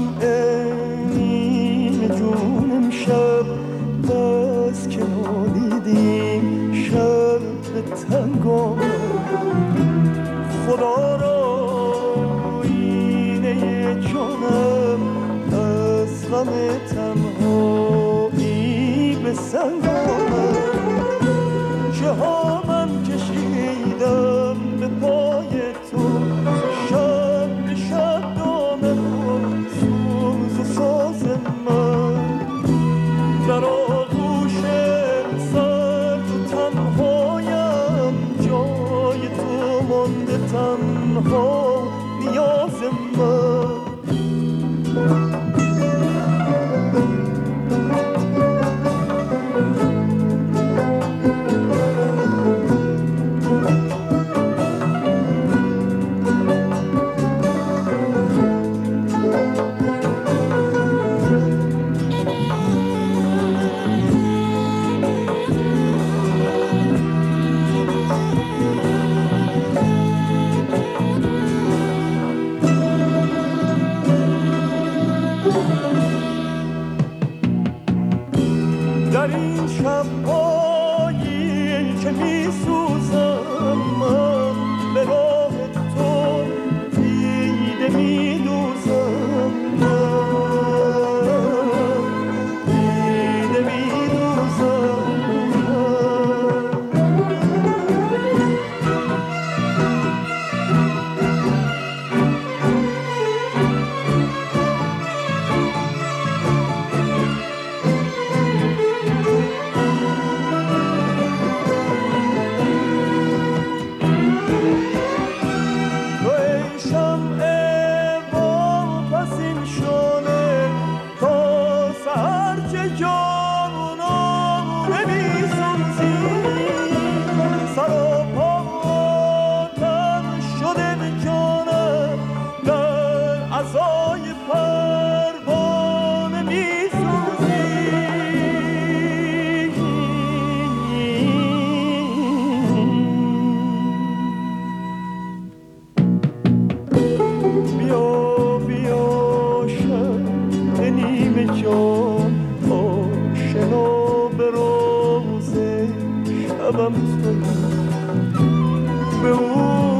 شمع نیمه جون امشب دست که نالیدیم شب تنگ خدا را اینه جانم از غم تنهایی به سنگ آمد چه ها من کشیدم به پای تو شب به شب دامن سوز و ساز من در آغوش سرد و تنهایم جای تو مانده تنها نیاز من در این شب‌هایی که می‌سوزم من به راه تو دیده می‌دوزم دیده می‌دوزم شبم تویی به اون